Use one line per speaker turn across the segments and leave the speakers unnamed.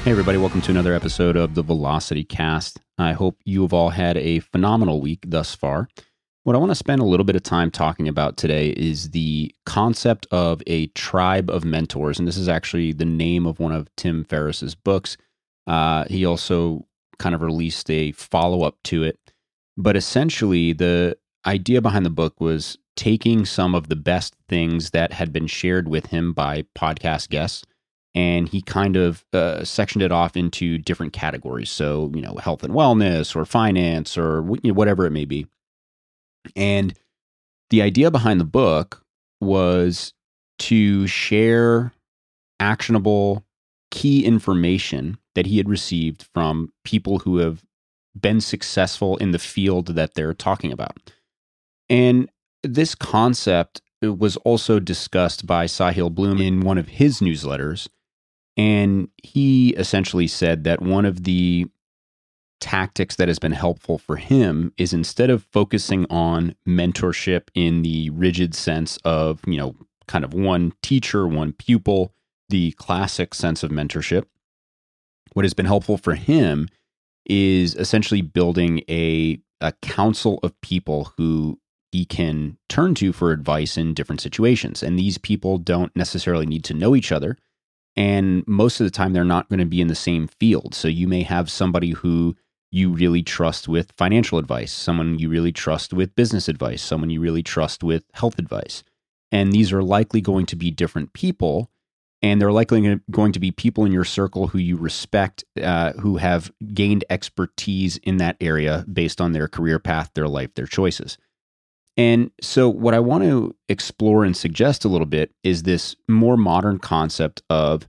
Hey everybody, welcome to another episode of the Velocity Cast. I hope you have all had a phenomenal week thus far. What I want to spend a little bit of time talking about today is the concept of a tribe of mentors, and this is actually the name of one of Tim Ferriss's books. He also kind of released a follow-up to it, but essentially the idea behind the book was taking some of the best things that had been shared with him by podcast guests, and he kind of sectioned it off into different categories. So, health and wellness or finance or whatever it may be. And the idea behind the book was to share actionable key information that he had received from people who have been successful in the field that they're talking about. And this concept was also discussed by Sahil Bloom in one of his newsletters. And he essentially said that one of the tactics that has been helpful for him is instead of focusing on mentorship in the rigid sense of, kind of one teacher, one pupil, the classic sense of mentorship, what has been helpful for him is essentially building a council of people who he can turn to for advice in different situations. And these people don't necessarily need to know each other. And most of the time, they're not going to be in the same field. So you may have somebody who you really trust with financial advice, someone you really trust with business advice, someone you really trust with health advice. And these are likely going to be different people. And they're likely going to be people in your circle who you respect, who have gained expertise in that area based on their career path, their life, their choices. And so what I want to explore and suggest a little bit is this more modern concept of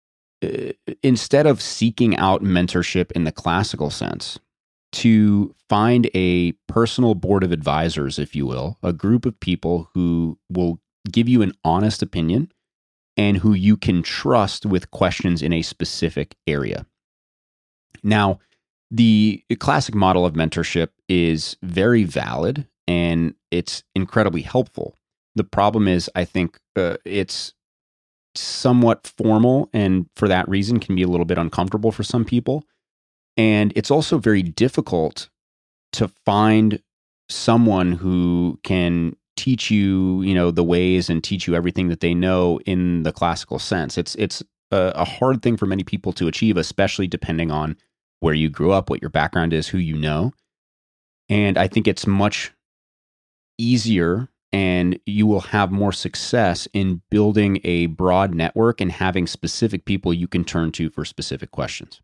instead of seeking out mentorship in the classical sense, to find a personal board of advisors, if you will, a group of people who will give you an honest opinion and who you can trust with questions in a specific area. Now, the classic model of mentorship is very valid and it's incredibly helpful. The problem is, I think it's somewhat formal, and for that reason can be a little bit uncomfortable for some people. And it's also very difficult to find someone who can teach you, the ways and teach you everything that they know in the classical sense. It's a hard thing for many people to achieve, especially depending on where you grew up, what your background is, who you know. And I think it's much easier and you will have more success in building a broad network and having specific people you can turn to for specific questions.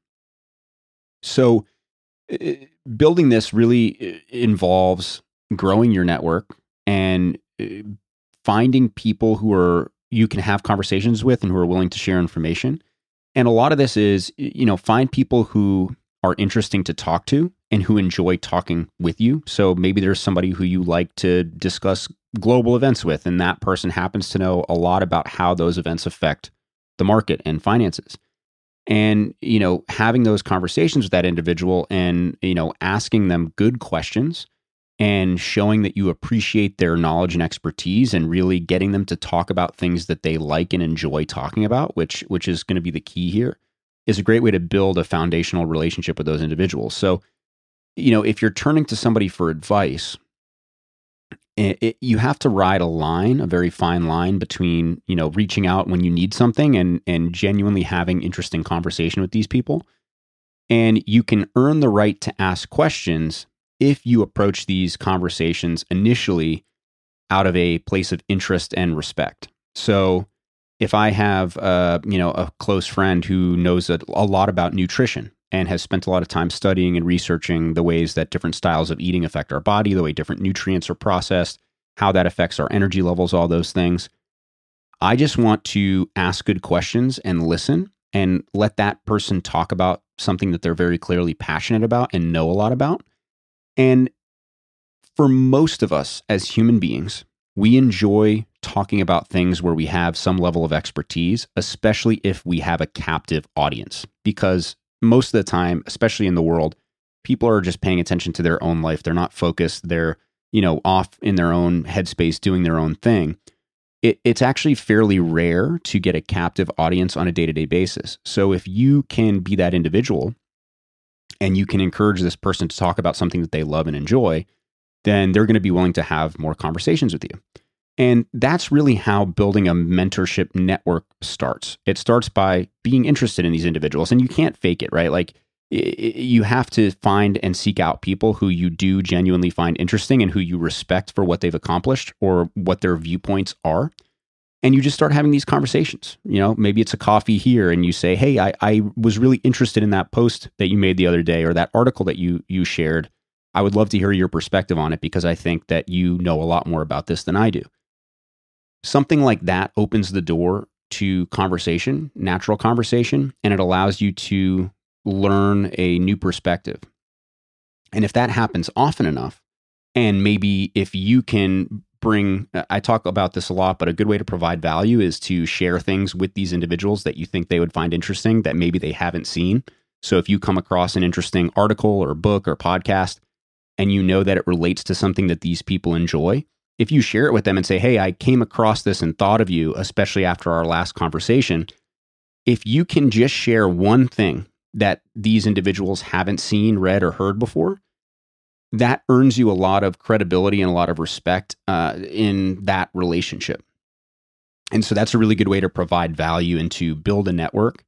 So building this really involves growing your network and finding people who you can have conversations with and who are willing to share information. And a lot of this is, find people who are interesting to talk to and who enjoy talking with you. So maybe there's somebody who you like to discuss global events with, and that person happens to know a lot about how those events affect the market and finances. And, having those conversations with that individual and, asking them good questions and showing that you appreciate their knowledge and expertise and really getting them to talk about things that they like and enjoy talking about, which is going to be the key here, is a great way to build a foundational relationship with those individuals. So, if you're turning to somebody for advice, you have to ride a very fine line between, reaching out when you need something and genuinely having interesting conversation with these people. And you can earn the right to ask questions if you approach these conversations initially out of a place of interest and respect. So if I have, a close friend who knows a lot about nutrition and has spent a lot of time studying and researching the ways that different styles of eating affect our body, the way different nutrients are processed, how that affects our energy levels, all those things. I just want to ask good questions and listen and let that person talk about something that they're very clearly passionate about and know a lot about. And for most of us as human beings, we enjoy talking about things where we have some level of expertise, especially if we have a captive audience, because most of the time, especially in the world, people are just paying attention to their own life. They're not focused. They're, off in their own headspace doing their own thing. it's actually fairly rare to get a captive audience on a day-to-day basis. So if you can be that individual and you can encourage this person to talk about something that they love and enjoy, then they're going to be willing to have more conversations with you. And that's really how building a mentorship network starts. It starts by being interested in these individuals, and you can't fake it, right? Like you have to find and seek out people who you do genuinely find interesting and who you respect for what they've accomplished or what their viewpoints are. And you just start having these conversations. Maybe it's a coffee here and you say, hey, I was really interested in that post that you made the other day or that article that you shared. I would love to hear your perspective on it because I think that you know a lot more about this than I do. Something like that opens the door to conversation, natural conversation, and it allows you to learn a new perspective. And if that happens often enough, and maybe if you can I talk about this a lot, but a good way to provide value is to share things with these individuals that you think they would find interesting that maybe they haven't seen. So if you come across an interesting article or book or podcast, and you know that it relates to something that these people enjoy, if you share it with them and say, hey, I came across this and thought of you, especially after our last conversation, if you can just share one thing that these individuals haven't seen, read, or heard before, that earns you a lot of credibility and a lot of respect in that relationship. And so that's a really good way to provide value and to build a network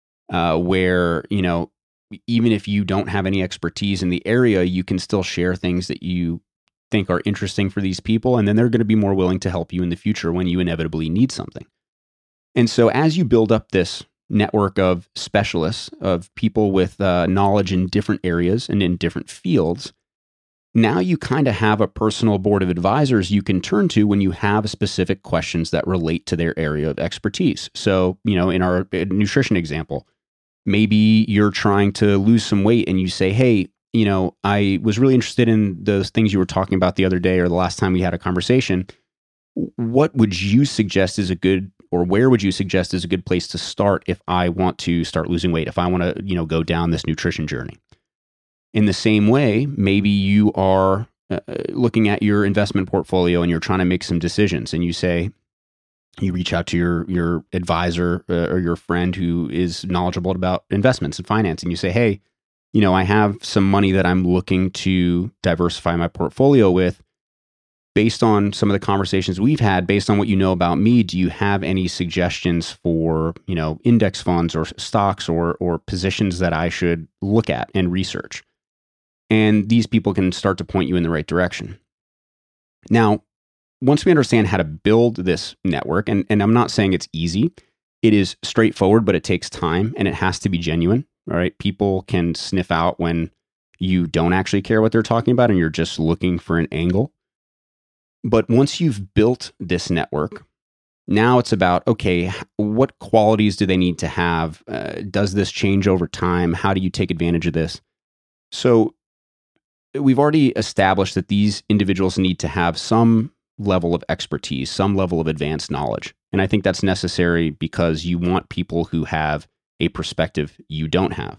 where, even if you don't have any expertise in the area, you can still share things that you think are interesting for these people. And then they're going to be more willing to help you in the future when you inevitably need something. And so as you build up this network of specialists, of people with knowledge in different areas and in different fields, now you kind of have a personal board of advisors you can turn to when you have specific questions that relate to their area of expertise. So, in our nutrition example, maybe you're trying to lose some weight and you say, hey, I was really interested in those things you were talking about the other day or the last time we had a conversation. What would you suggest is a good, or where would you suggest is a good place to start if I want to start losing weight, if I want to, go down this nutrition journey? In the same way, maybe you are looking at your investment portfolio and you're trying to make some decisions, and you reach out to your advisor or your friend who is knowledgeable about investments and finance, and you say, hey, I have some money that I'm looking to diversify my portfolio with. Based on some of the conversations we've had, based on what you know about me, do you have any suggestions for, index funds or stocks or positions that I should look at and research? And these people can start to point you in the right direction. Now, once we understand how to build this network, and I'm not saying it's easy, it is straightforward, but it takes time and it has to be genuine. All right. People can sniff out when you don't actually care what they're talking about and you're just looking for an angle. But once you've built this network, now it's about, okay, what qualities do they need to have? Does this change over time? How do you take advantage of this? So we've already established that these individuals need to have some level of expertise, some level of advanced knowledge. And I think that's necessary because you want people who have a perspective you don't have.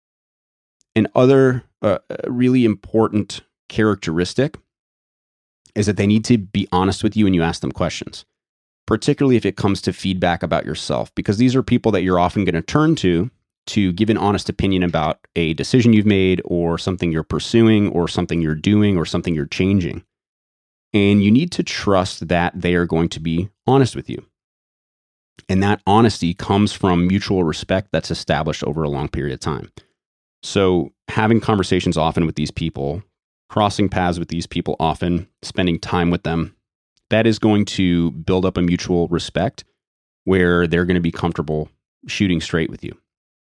An other really important characteristic is that they need to be honest with you when you ask them questions, particularly if it comes to feedback about yourself, because these are people that you're often going to turn to give an honest opinion about a decision you've made or something you're pursuing or something you're doing or something you're changing. And you need to trust that they are going to be honest with you. And that honesty comes from mutual respect that's established over a long period of time. So having conversations often with these people, crossing paths with these people often, spending time with them, that is going to build up a mutual respect where they're going to be comfortable shooting straight with you.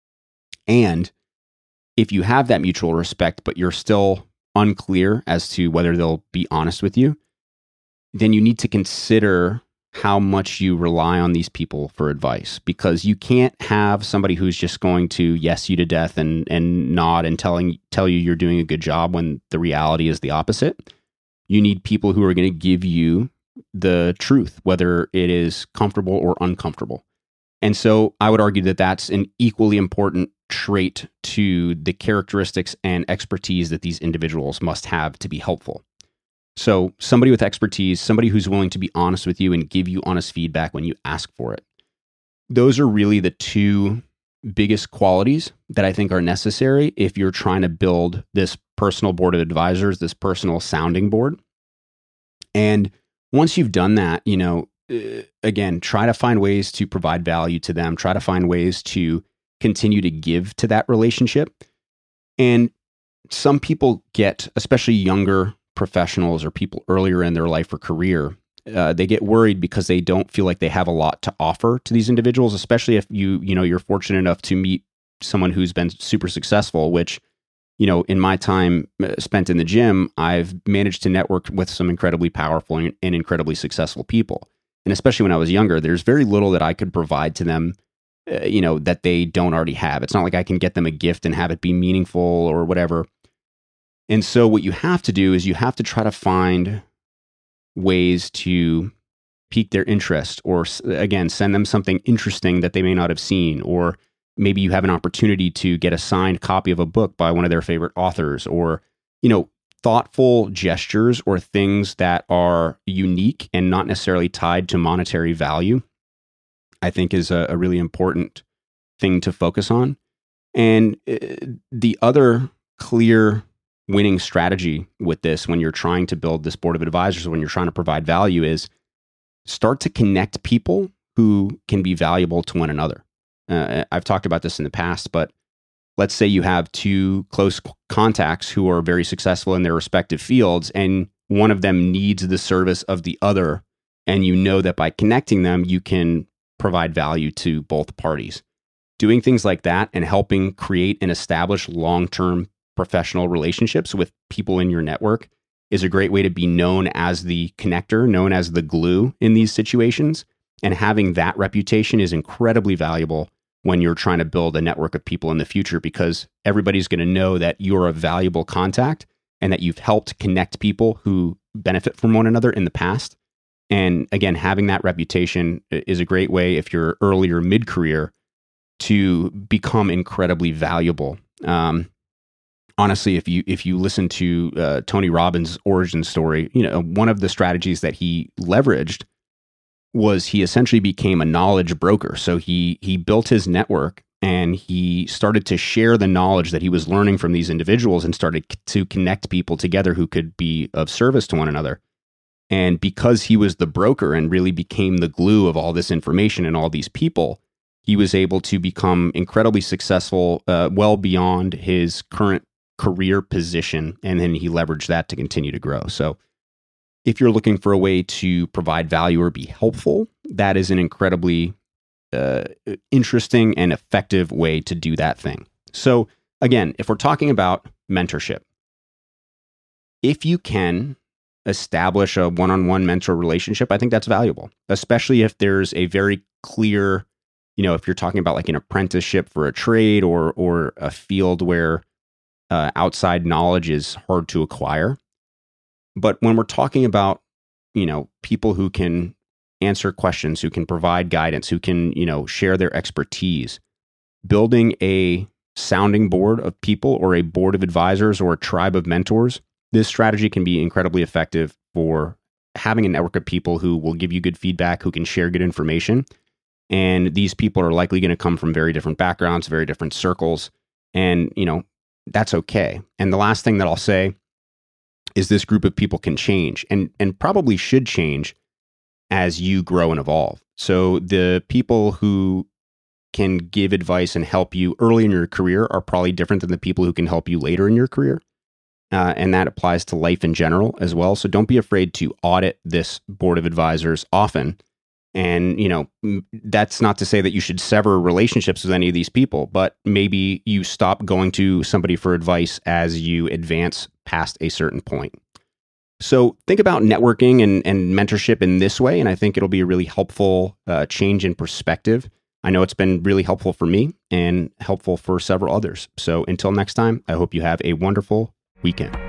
And if you have that mutual respect, but you're still unclear as to whether they'll be honest with you, then you need to consider how much you rely on these people for advice, because you can't have somebody who's just going to yes you to death and nod and tell you you're doing a good job when the reality is the opposite. You need people who are going to give you the truth, whether it is comfortable or uncomfortable. And so I would argue that that's an equally important trait to the characteristics and expertise that these individuals must have to be helpful. So somebody with expertise, somebody who's willing to be honest with you and give you honest feedback when you ask for it. Those are really the two biggest qualities that I think are necessary if you're trying to build this personal board of advisors, this personal sounding board. And once you've done that, again, try to find ways to provide value to them, try to find ways to continue to give to that relationship. And some people get, especially younger professionals or people earlier in their life or career, they get worried because they don't feel like they have a lot to offer to these individuals, especially if you're fortunate enough to meet someone who's been super successful, which, in my time spent in the gym, I've managed to network with some incredibly powerful and incredibly successful people. And especially when I was younger, there's very little that I could provide to them, that they don't already have. It's not like I can get them a gift and have it be meaningful or whatever. And so what you have to do is you have to try to find ways to pique their interest, or again, send them something interesting that they may not have seen, or maybe you have an opportunity to get a signed copy of a book by one of their favorite authors, or, thoughtful gestures or things that are unique and not necessarily tied to monetary value, I think is a really important thing to focus on. And the other clear winning strategy with this, when you're trying to build this board of advisors, when you're trying to provide value, is start to connect people who can be valuable to one another. I've talked about this in the past, but let's say you have two close contacts who are very successful in their respective fields, and one of them needs the service of the other, and you know that by connecting them, you can provide value to both parties. Doing things like that and helping create and establish long-term professional relationships with people in your network is a great way to be known as the connector, known as the glue in these situations. And having that reputation is incredibly valuable when you're trying to build a network of people in the future, because everybody's going to know that you're a valuable contact and that you've helped connect people who benefit from one another in the past. And again, having that reputation is a great way, if you're early or mid-career, to become incredibly valuable. Honestly, if you listen to Tony Robbins' origin story, one of the strategies that he leveraged was he essentially became a knowledge broker. So he built his network and he started to share the knowledge that he was learning from these individuals and started to connect people together who could be of service to one another. And because he was the broker and really became the glue of all this information and all these people, he was able to become incredibly successful, well beyond his current career position. And then he leveraged that to continue to grow. So if you're looking for a way to provide value or be helpful, that is an incredibly interesting and effective way to do that thing. So again, if we're talking about mentorship, if you can establish a one-on-one mentor relationship, I think that's valuable, especially if there's a very clear, if you're talking about like an apprenticeship for a trade or a field where outside knowledge is hard to acquire. But when we're talking about, people who can answer questions, who can provide guidance, who can, share their expertise, building a sounding board of people or a board of advisors or a tribe of mentors, this strategy can be incredibly effective for having a network of people who will give you good feedback, who can share good information. And these people are likely going to come from very different backgrounds, very different circles. And, that's okay. And the last thing that I'll say is this group of people can change and probably should change as you grow and evolve. So the people who can give advice and help you early in your career are probably different than the people who can help you later in your career. And that applies to life in general as well. So don't be afraid to audit this board of advisors often. And, that's not to say that you should sever relationships with any of these people, but maybe you stop going to somebody for advice as you advance past a certain point. So think about networking and mentorship in this way, and I think it'll be a really helpful change in perspective. I know it's been really helpful for me and helpful for several others. So until next time, I hope you have a wonderful weekend.